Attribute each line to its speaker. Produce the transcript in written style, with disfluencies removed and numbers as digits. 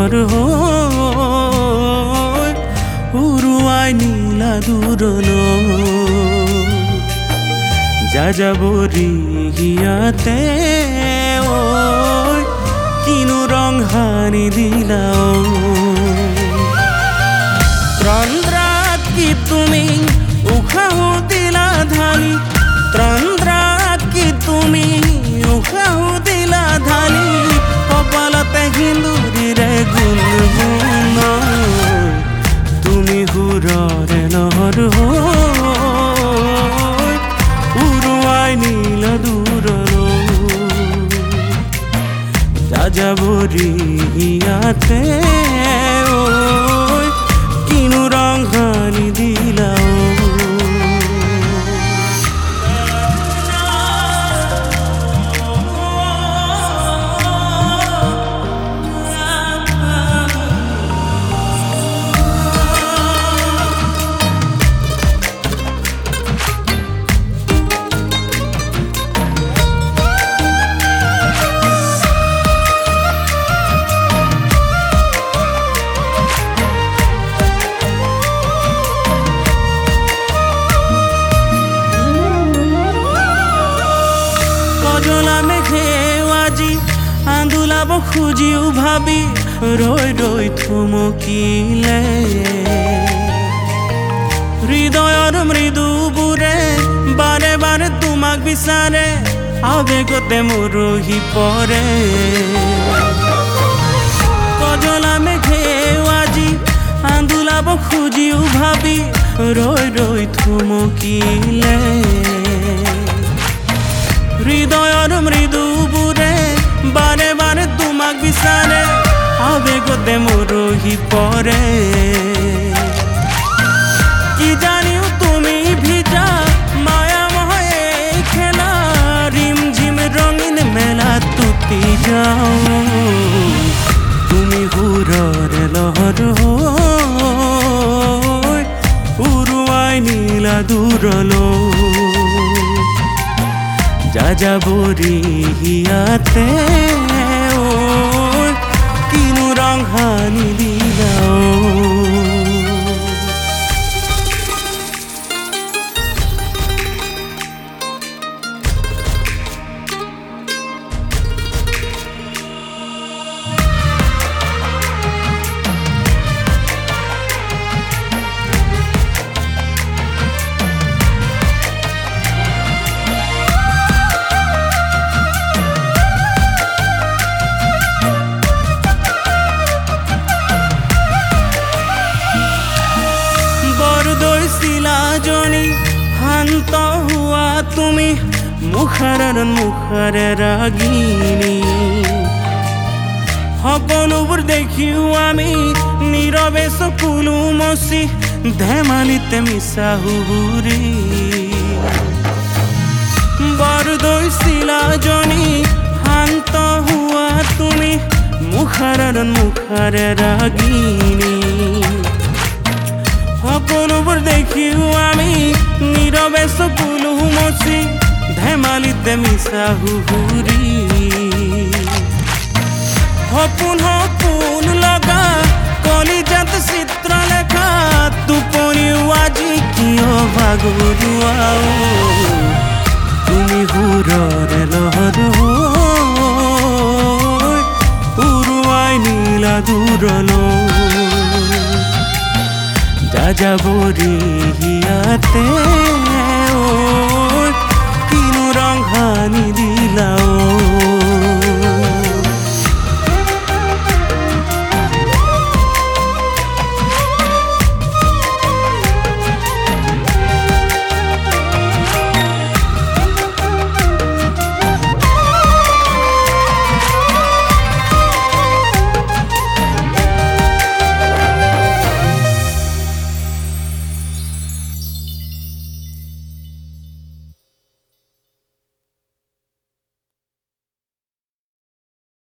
Speaker 1: লহৰ হৈ উৰুৱাই নীলা দূৰলৈ যাযাবৰী হিয়াতে ঐ কিনো ৰং সানি দিলা তন্দ্ৰাত কি তুমি উশাহ দিলা ঢালি তন্দ্ৰাত কি তুমি উশাহ দিলা ঢালি কপালতে সিন্দুৰিৰে গুণগুণ তুমি সুৰৰে লহৰ হৈ উৰুৱাই নীলা দূৰলৈ যাযাবৰী হিয়াতে ঐ কিনো ৰং সানি দিলা কজলা মেঘেও আজি আন্দোলাব খুজিও ভাবি ৰৈ ৰৈ থমকিলে হৃদয়ৰ মৃদুবোৰে বাৰে বাৰে তোমাক বিচাৰে আবেগতে মৰহি পৰে কজলা মেঘেও আজি আন্দোলাব খুজিও ভাবি ৰৈ ৰৈ থমকিলে হৃদয়ৰ মৃদুবোৰে বাৰে বাৰে তোমাক বিচাৰে আবেগতে মৰহি পৰে কি জানিও তুমি ভিজা মায়াময় এই খেলা ৰিমঝিম ৰঙীন মেলাত তুতি যাও তুমি সুৰৰে লহৰ হৈ উৰুৱাই নীলা দূৰলৈ যাযাবৰী হিয়াতে ঐ কিনো ৰং সানি দিলা চিলাজনী শান্ত হোৱা তুমি মুখাৰে ৰাগিনী সকলোবোৰ দেখিও আমি নীৰৱে চকুলো মচি ধেমালিতে মিছা হুহুৰি বৰদৈ চিলাজনী শান্ত হোৱা তুমি মুখাৰে ৰাগিনী সকলোবোৰ দেখিও আমি নীৰৱে চকুলো মচি ধেমালিতে মিছা হুহুৰি সপোন সপোন লগা কলিজাত চিত্ৰ লেখা টোপনিও আজি কিয় ভাগৰুৱা তুমি সুৰৰে লহৰ হৈ উৰুৱাই নীলা দূৰলৈ যাযাবৰী হিয়াতে ঐ কিনো ৰং সানি